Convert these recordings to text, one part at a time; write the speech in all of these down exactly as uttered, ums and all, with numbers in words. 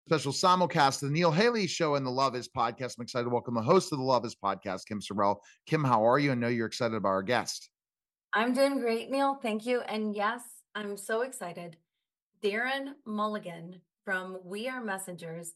Special simulcast of the Neil Haley Show and the Love Is podcast. I'm excited to welcome the host of the Love Is podcast, Kim Sorrell. Kim, how are you? I know you're excited about our guest. I'm doing great, Neil. Thank you. And yes, I'm so excited. Darren Mulligan from We Are Messengers,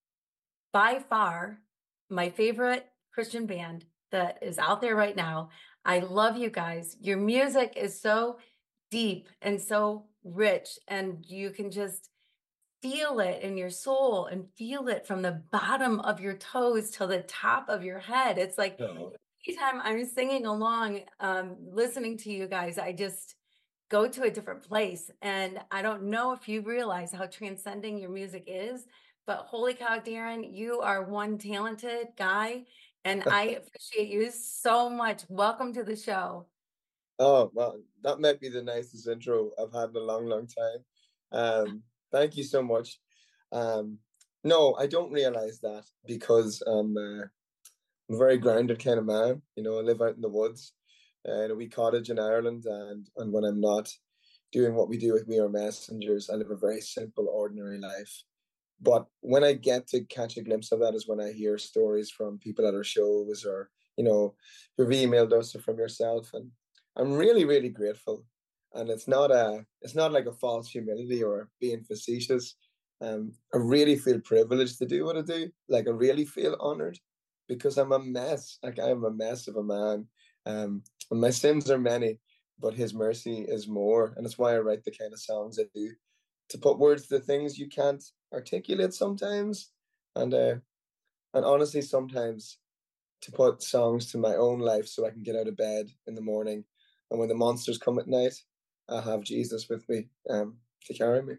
by far my favorite Christian band that is out there right now. I love you guys. Your music is so deep and so rich, and you can just feel it in your soul and feel it from the bottom of your toes till the top of your head. It's like Oh. anytime I'm singing along, um, listening to you guys, I just go to a different place. And I don't know if you realize how transcending your music is, but holy cow, Darren, you are one talented guy. And I appreciate you so much. Welcome to the show. Oh, well, that might be the nicest intro I've had in a long, long time. Um, thank you so much. Um, no, I don't realize that because I'm, uh, I'm a very grounded kind of man. You know, I live out in the woods uh, in a wee cottage in Ireland. And, and when I'm not doing what we do with We Are Messengers, I live a very simple, ordinary life. But when I get to catch a glimpse of that is when I hear stories from people at our shows or, you know, who've emailed us or from yourself. And I'm really, really grateful. And it's not a, it's not like a false humility or being facetious. Um, I really feel privileged to do what I do. Like I really feel honored because I'm a mess. Like I am a mess of a man. Um, and my sins are many, but his mercy is more. And it's why I write the kind of songs I do, to put words to things you can't articulate sometimes. And, uh, and honestly, sometimes to put songs to my own life so I can get out of bed in the morning. And when the monsters come at night, I have Jesus with me um, to carry me.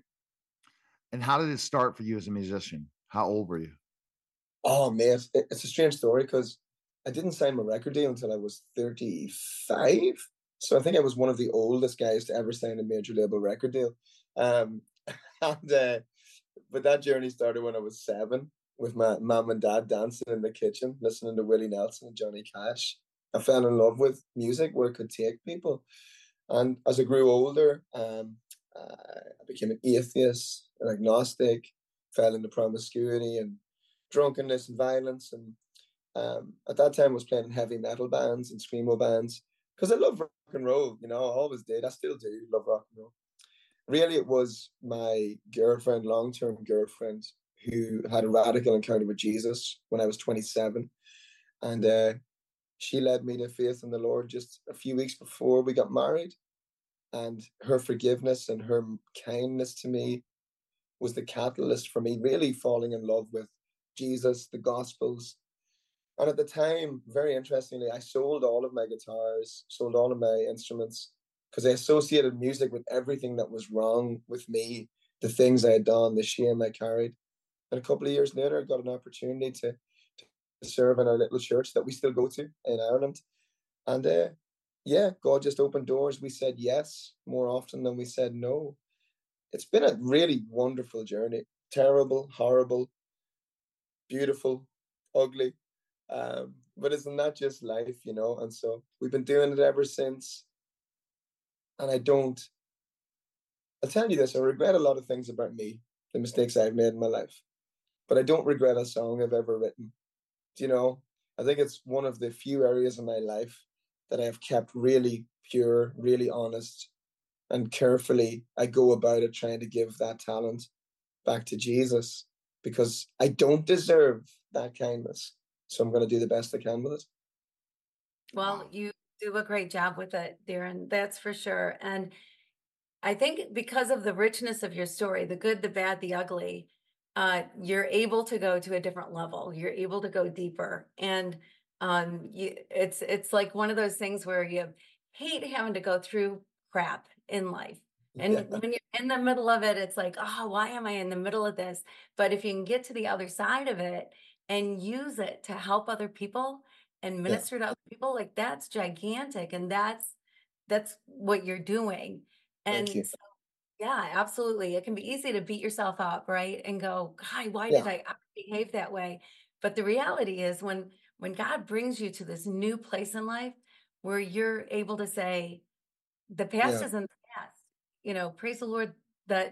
And how did it start for you as a musician? How old were you? Oh, mate, it's a strange story because I didn't sign my record deal until I was thirty-five. So I think I was one of the oldest guys to ever sign a major label record deal. Um, and uh, but that journey started when I was seven with my mom and dad dancing in the kitchen, listening to Willie Nelson and Johnny Cash. I fell in love with music, where it could take people. And as I grew older, um, uh, I became an atheist, an agnostic, fell into promiscuity and drunkenness and violence. And um, at that time, I was playing in heavy metal bands and screamo bands because I love rock and roll. You know, I always did. I still do love rock and roll. Really, it was my girlfriend, long-term girlfriend, who had a radical encounter with Jesus when I was twenty-seven. And uh, she led me to faith in the Lord just a few weeks before we got married. And her forgiveness and her kindness to me was the catalyst for me really falling in love with Jesus, the Gospels. And at the time, very interestingly, I sold all of my guitars, sold all of my instruments, because I associated music with everything that was wrong with me, the things I had done, the shame I carried. And a couple of years later, I got an opportunity to, to serve in our little church that we still go to in Ireland. And uh, yeah, God just opened doors. We said yes more often than we said no. It's been a really wonderful journey. Terrible, horrible, beautiful, ugly. Um, but isn't that just life, you know? And so we've been doing it ever since. And I don't, I'll tell you this, I regret a lot of things about me, the mistakes I've made in my life. But I don't regret a song I've ever written. Do you know? I think it's one of the few areas in my life that I have kept really pure, really honest, and carefully I go about it trying to give that talent back to Jesus because I don't deserve that kindness. So I'm going to do the best I can with it. Well, Wow. you do a great job with it, Darren. That's for sure. And I think because of the richness of your story, the good, the bad, the ugly, uh, you're able to go to a different level. You're able to go deeper. And um, you, it's it's like one of those things where you hate having to go through crap in life. And Yeah. when you're in the middle of it, it's like, oh, why am I in the middle of this? But if you can get to the other side of it and use it to help other people and Yeah. minister to other people, like that's gigantic. And that's that's what you're doing. Thank you. And so, yeah, absolutely. It can be easy to beat yourself up, right? And go, God, why Yeah. did I behave that way? But the reality is when when God brings you to this new place in life where you're able to say, the past Yeah. isn't the past, you know, praise the Lord that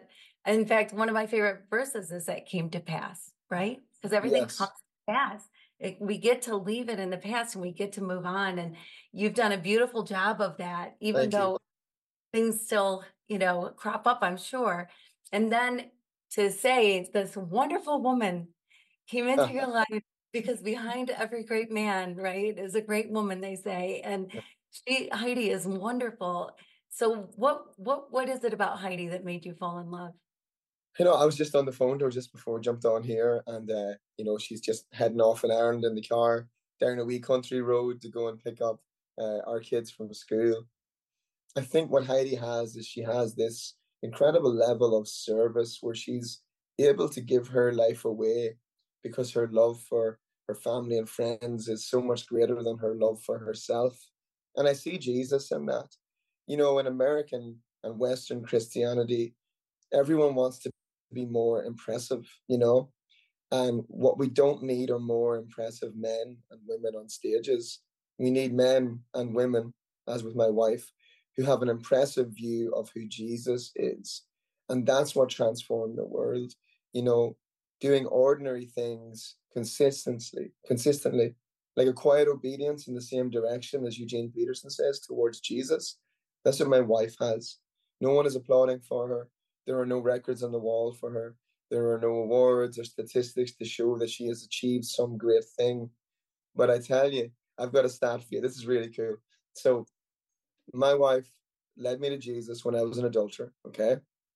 In fact, one of my favorite verses is that came to pass, right? Because everything comes Yes. to pass. It, we get to leave it in the past and we get to move on. And you've done a beautiful job of that, even Thank you. though things still, you know, crop up, I'm sure. And then to say this wonderful woman came into your life, because behind every great man, right, is a great woman, they say. And she, Heidi, is wonderful. So what what what is it about Heidi that made you fall in love? You know, I was just on the phone to her just before I jumped on here, and uh, you know, she's just heading off an errand in the car down a wee country road to go and pick up uh, our kids from school. I think what Heidi has is she has this incredible level of service where she's able to give her life away because her love for her family and friends is so much greater than her love for herself. And I see Jesus in that. You know, in American and Western Christianity, everyone wants to be more impressive, you know, and what we don't need are more impressive men and women on stages. We need men and women, as with my wife, who have an impressive view of who Jesus is. And that's what transformed the world. You know, doing ordinary things consistently, consistently, like a quiet obedience in the same direction as Eugene Peterson says towards Jesus. That's what my wife has. No one is applauding for her. There are no records on the wall for her. There are no awards or statistics to show that she has achieved some great thing. But I tell you, I've got a stat for you. This is really cool. So my wife led me to Jesus when I was an adulterer. Okay.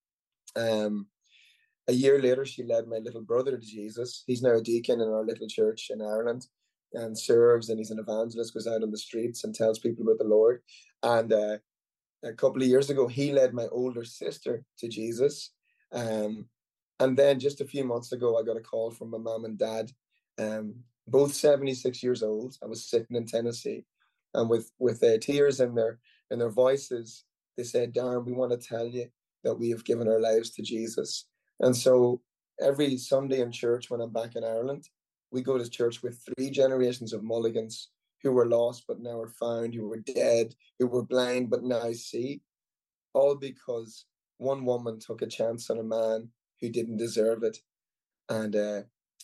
Um, a year later, she led my little brother to Jesus. He's now a deacon in our little church in Ireland and serves, and he's an evangelist, goes out on the streets and tells people about the Lord. And uh, a couple of years ago, he led my older sister to Jesus. Um, and then just a few months ago, I got a call from my mom and dad, um, both seventy-six years old. I was sitting in Tennessee, and with with uh, tears in their in their voices, they said, "Darren, we want to tell you that we have given our lives to Jesus." And so every Sunday in church, when I'm back in Ireland, we go to church with three generations of mulligans who were lost but now are found, who were dead, who were blind but now see, all because one woman took a chance on a man who didn't deserve it. And uh,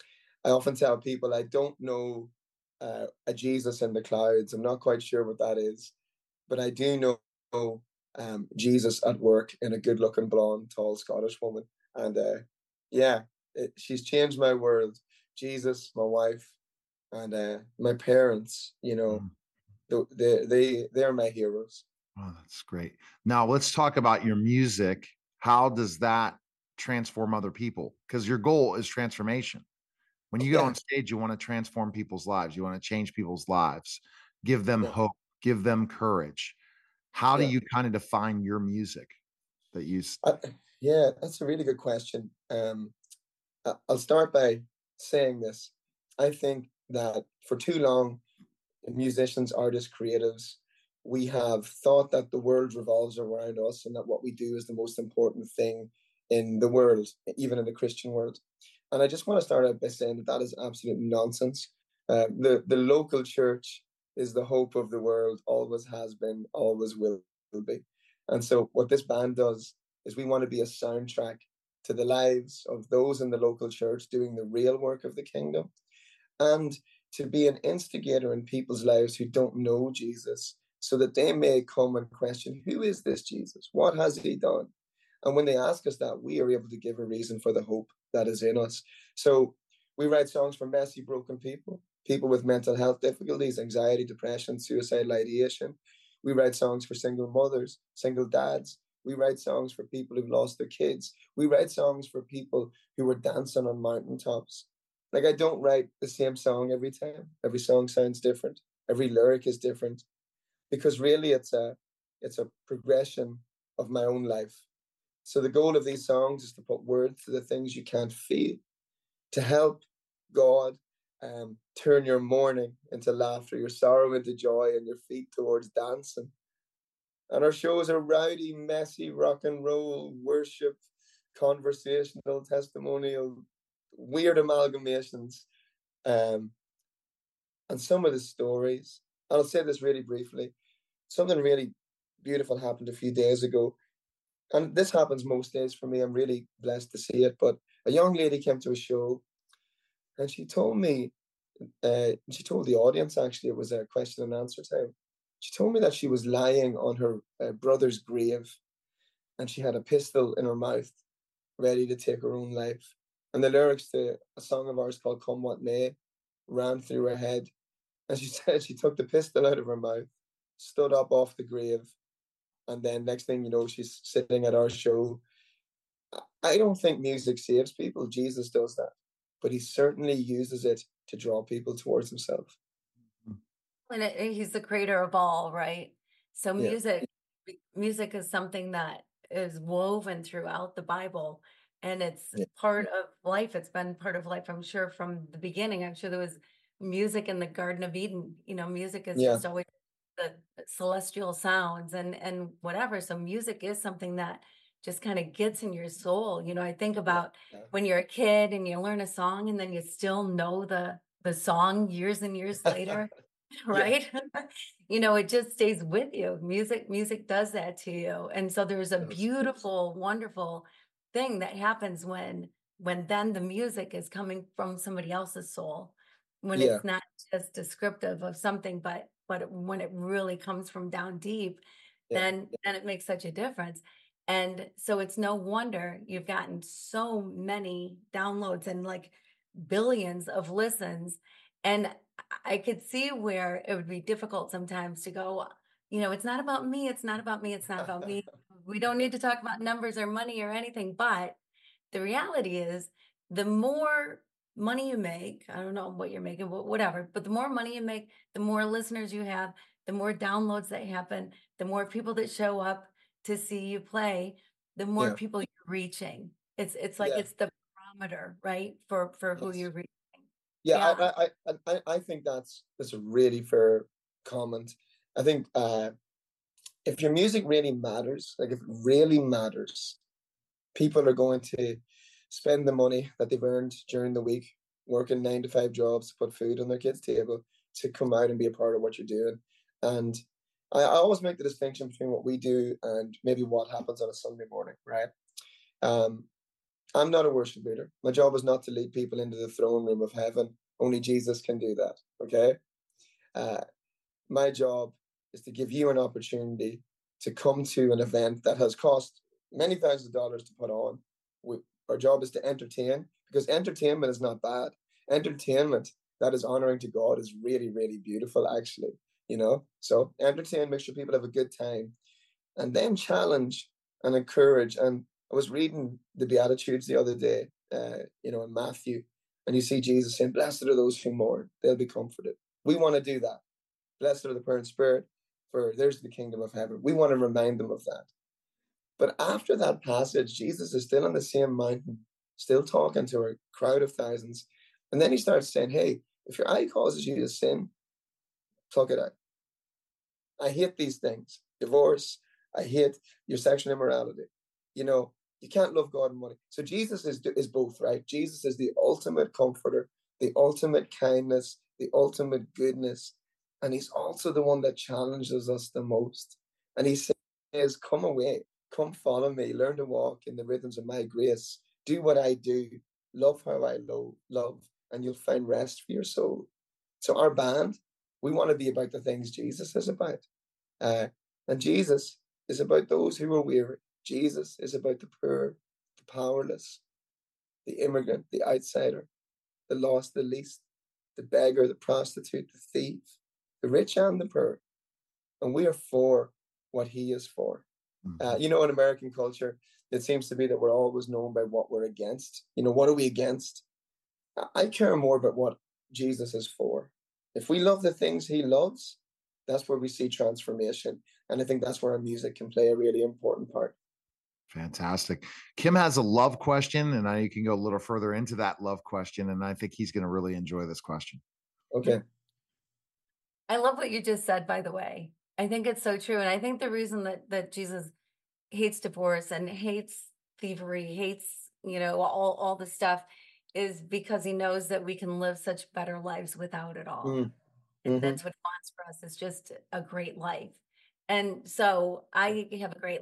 I often tell people I don't know uh, a Jesus in the clouds. I'm not quite sure what that is, but I do know um, Jesus at work in a good-looking, blonde, tall Scottish woman. And uh, yeah, it, she's changed my world. Jesus, my wife, and uh, my parents. You know, Mm. they they they are my heroes. Oh, that's great. Now let's talk about your music. How does that transform other people? Because your goal is transformation. When you get Yeah, on stage, you want to transform people's lives. You want to change people's lives, give them yeah, hope, give them courage. How do yeah. you kind of define your music that you? s- I, yeah, that's a really good question. Um, I- I'll start by saying this. I think that for too long, musicians, artists, creatives, we have thought that the world revolves around us and that what we do is the most important thing in the world, even in the Christian world. And I just want to start out by saying that that is absolute nonsense. Uh, the the local church is the hope of the world, always has been, always will be. And so, what this band does is we want to be a soundtrack to the lives of those in the local church doing the real work of the kingdom, and to be an instigator in people's lives who don't know Jesus, so that they may come and question, who is this Jesus? What has he done? And when they ask us that, we are able to give a reason for the hope that is in us. So we write songs for messy, broken people, people with mental health difficulties, anxiety, depression, suicidal ideation. We write songs for single mothers, single dads. We write songs for people who've lost their kids. We write songs for people who were dancing on mountaintops. Like, I don't write the same song every time. Every song sounds different. Every lyric is different, because really it's a it's a progression of my own life. So the goal of these songs is to put words to the things you can't feel, to help God um, turn your mourning into laughter, your sorrow into joy, and your feet towards dancing. And our shows are rowdy, messy, rock and roll, worship, conversational, testimonial, weird amalgamations. Um, and some of the stories, I'll say this really briefly, something really beautiful happened a few days ago. and this happens most days for me. I'm really blessed to see it. But a young lady came to a show, and she told me, uh, she told the audience, actually, it was a question and answer time. She told me that she was lying on her uh, brother's grave, and she had a pistol in her mouth, ready to take her own life. And the lyrics to a song of ours called Come What May ran through her head. And she said she took the pistol out of her mouth, stood up off the grave, and then next thing you know, she's sitting at our show. I don't think music saves people. Jesus does that. But he certainly uses it to draw people towards himself. And it, he's the creator of all, right? So Yeah. music, music is something that is woven throughout the Bible, and it's Yeah. part of life. It's been part of life, I'm sure, from the beginning. I'm sure there was music in the Garden of Eden. You know, music is Yeah. just always the celestial sounds and and whatever. So music is something that just kind of gets in your soul. You know, I think about Yeah. when you're a kid and you learn a song and then you still know the the song years and years later. Right? You know, it just stays with you. Music, music does that to you. And so there's a Yes. beautiful, wonderful thing that happens when when then the music is coming from somebody else's soul, when Yeah. it's not just descriptive of something, but but when it really comes from down deep, Yeah. then then it makes such a difference. And so it's no wonder you've gotten so many downloads and like billions of listens. And I could see where it would be difficult sometimes to go, you know, it's not about me. It's not about me. It's not about me. We don't need to talk about numbers or money or anything. But the reality is, the more money you make, I don't know what you're making, wh- whatever, but the more money you make, the more listeners you have, the more downloads that happen, the more people that show up to see you play, the more Yeah. people you're reaching. It's it's like Yeah. it's the barometer, right? For for who Yes. you're reaching. Yeah, Yeah. I, I, I, I think that's that's a really fair comment. I think uh, if your music really matters, like if it really matters, people are going to spend the money that they've earned during the week, working nine to five jobs to put food on their kids' table, to come out and be a part of what you're doing. And I, I always make the distinction between what we do and maybe what happens on a Sunday morning, right? Um, I'm not a worship leader. My job is not to lead people into the throne room of heaven. Only Jesus can do that. Okay. Uh, my job is to give you an opportunity to come to an event that has cost many thousands of dollars to put on. We, our job is to entertain, because entertainment is not bad. Entertainment that is honoring to God is really, really beautiful, actually. You know, so entertain, make sure people have a good time, and then challenge and encourage. And I was reading the Beatitudes the other day, uh, you know, in Matthew, and you see Jesus saying, "Blessed are those who mourn; they'll be comforted." We want to do that. Blessed are the poor in spirit, for there's the kingdom of heaven. We want to remind them of that. But after that passage, Jesus is still on the same mountain, still talking to a crowd of thousands. And then he starts saying, "Hey, if your eye causes you to sin, pluck it out. I hate these things. Divorce. I hate your sexual immorality. You know, you can't love God and money." So Jesus is, is both, right? Jesus is the ultimate comforter, the ultimate kindness, the ultimate goodness. And he's also the one that challenges us the most. And he says, "Come away, come follow me, learn to walk in the rhythms of my grace. Do what I do, love how I lo- love, and you'll find rest for your soul." So our band, we want to be about the things Jesus is about. Uh, and Jesus is about those who are weary. Jesus is about the poor, the powerless, the immigrant, the outsider, the lost, the least, the beggar, the prostitute, the thief, the rich and the poor. And we are for what he is for. Mhm. Uh, you know, in American culture, it seems to be that we're always known by what we're against. You know, what are we against? I care more about what Jesus is for. If we love the things he loves, that's where we see transformation. And I think that's where our music can play a really important part. Fantastic. Kim has a love question, and I you can go a little further into that love question. And I think he's going to really enjoy this question. Okay. I love what you just said, by the way. I think it's so true. And I think the reason that that Jesus hates divorce and hates thievery, hates, you know, all, all the stuff is because he knows that we can live such better lives without it all. Mm, And hmm that's what he wants for us, is just a great life. And so I have a great life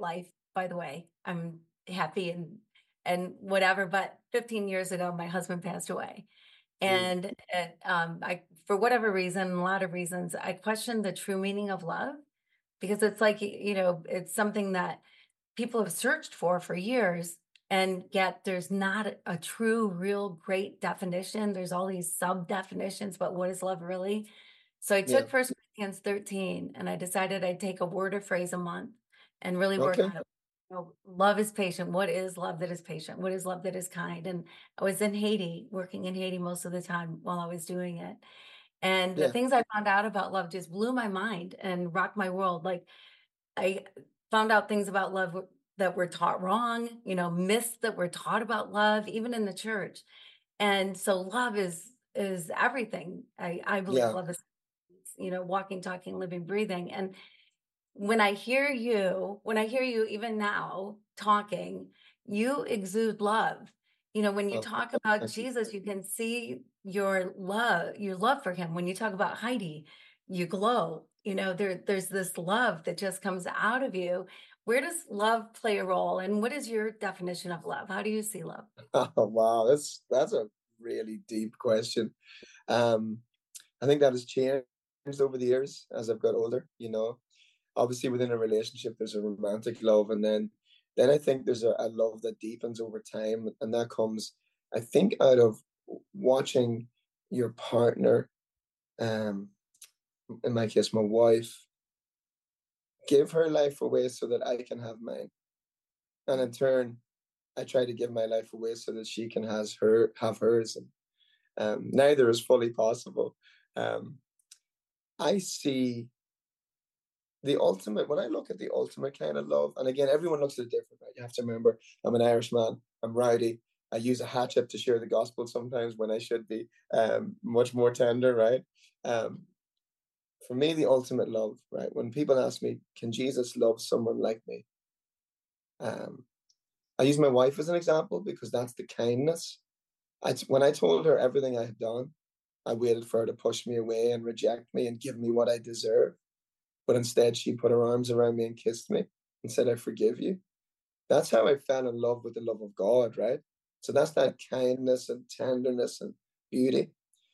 by the way. I'm happy and and whatever. But fifteen years ago, my husband passed away. Mm. And it, um, I, for whatever reason, a lot of reasons, I questioned the true meaning of love because it's like, y- you know, it's something that people have searched for for years. And yet there's not a, a true, real great definition. There's all these sub definitions, but what is love really? So I Yeah. took First Corinthians thirteen and I decided I'd take a word or phrase a month and really work Okay. on it. You know, love is patient. What is love that is patient? What is love that is kind? And I was in Haiti, working in Haiti most of the time while I was doing it. And the Yeah. things I found out about love just blew my mind and rocked my world. Like I found out things about love w- that were taught wrong, you know, myths that were taught about love, even in the church. And so love is is everything. I, I believe Yeah. love is, you know, walking, talking, living, breathing. And when I hear you, when I hear you even now talking, you exude love. You know, when you Oh, talk about thank you. Jesus, you can see your love, your love for him. When you talk about Heidi, you glow. You know, there there's this love that just comes out of you. Where does love play a role? And what is your definition of love? How do you see love? Oh, wow, that's that's a really deep question. Um, I think that has changed over the years as I've got older. You know, obviously within a relationship, there's a romantic love, and then then I think there's a, a love that deepens over time, and that comes, I think, out of watching your partner, um, in my case, my wife, give her life away so that I can have mine, and in turn, I try to give my life away so that she can has her have hers. And um, neither is fully possible. Um, I see the ultimate, when I look at the ultimate kind of love, and again, everyone looks at it different, right? You have to remember, I'm an Irishman, I'm rowdy, I use a hatchet to share the gospel sometimes when I should be um, much more tender, right? Um, for me, the ultimate love, right? When people ask me, can Jesus love someone like me? Um, I use my wife as an example because that's the kindness. I, when I told her everything I had done, I waited for her to push me away and reject me and give me what I deserve. But instead, she put her arms around me and kissed me and said, I forgive you. That's how I fell in love with the love of God, right? So that's that kindness and tenderness and beauty.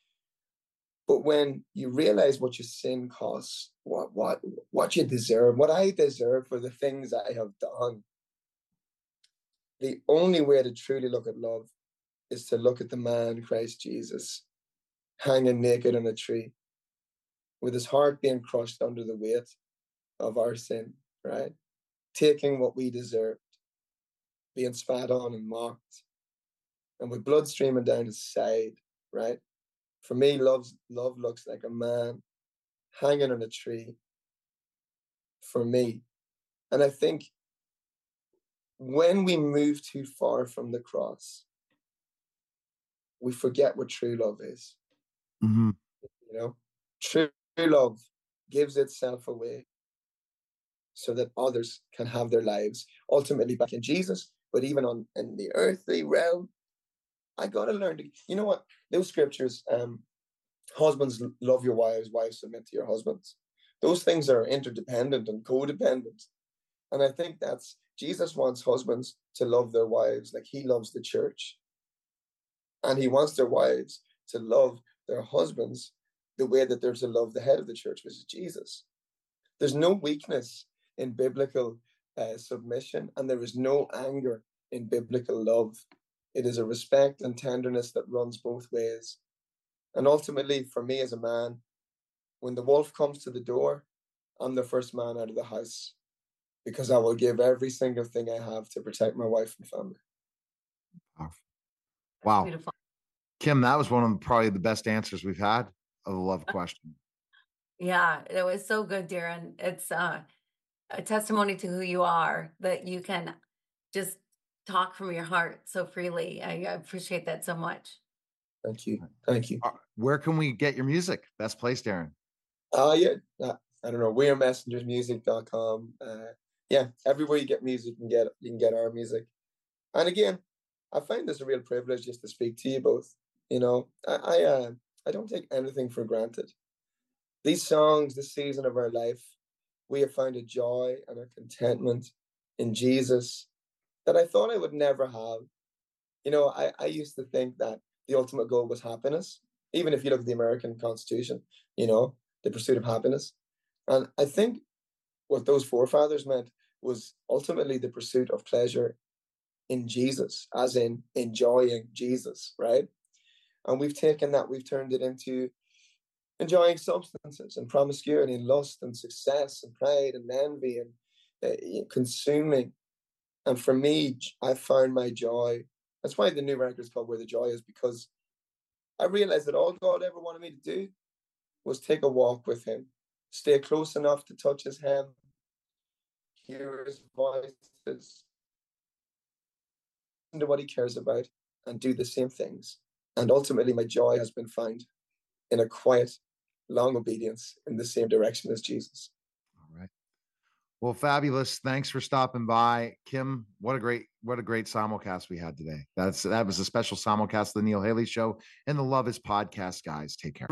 But when you realize what your sin costs, what what what you deserve, what I deserve for the things I have done, the only way to truly look at love is to look at the man, Christ Jesus, hanging naked on a tree, with his heart being crushed under the weight of our sin, right? Taking what we deserved, being spat on and mocked, and with blood streaming down his side, right? For me, love's, love looks like a man hanging on a tree for me. And I think when we move too far from the cross, we forget what true love is. Mhm. You know, true love gives itself away so that others can have their lives ultimately back in Jesus, but even on in the earthly realm. I gotta learn to, you know what? Those scriptures, um, husbands love your wives, wives submit to your husbands. Those things are interdependent and codependent. And I think that's Jesus wants husbands to love their wives like he loves the church. And he wants their wives to love their husbands the way that they're to love the head of the church, which is Jesus. There's no weakness in biblical uh, submission, and there is no anger in biblical love. It is a respect and tenderness that runs both ways. And ultimately, for me as a man, when the wolf comes to the door, I'm the first man out of the house because I will give every single thing I have to protect my wife and family. Powerful. That's Wow. beautiful. Kim, that was one of the, probably the best answers we've had of the love question. Yeah, it was so good, Darren. It's uh, a testimony to who you are that you can just talk from your heart so freely. I, I appreciate that so much. Thank you. Thank you. Uh, Where can we get your music? Best place, Darren. Uh, yeah, uh, I don't know, we are messengers music dot com. Uh, yeah, everywhere you get music, you can get you can get our music. And again, I find this a real privilege just to speak to you both. You know, I I, uh, I don't take anything for granted. These songs, this season of our life, we have found a joy and a contentment in Jesus that I thought I would never have. You know, I, I used to think that the ultimate goal was happiness. Even if you look at the American Constitution, you know, the pursuit of happiness. And I think what those forefathers meant was ultimately the pursuit of pleasure in Jesus, as in enjoying Jesus, right? And we've taken that, we've turned it into enjoying substances and promiscuity and lust and success and pride and envy and uh, consuming. And for me, I found my joy. That's why the new record's called Where the Joy Is, because I realized that all God ever wanted me to do was take a walk with him, stay close enough to touch his hem, hear his voice, listen to what he cares about, and do the same things. And ultimately, my joy has been found in a quiet, long obedience in the same direction as Jesus. All right. Well, fabulous. Thanks for stopping by, Kim. What a great, what a great simulcast we had today. That's that was a special simulcast of the Neil Haley Show and the Love Is podcast, guys. Take care.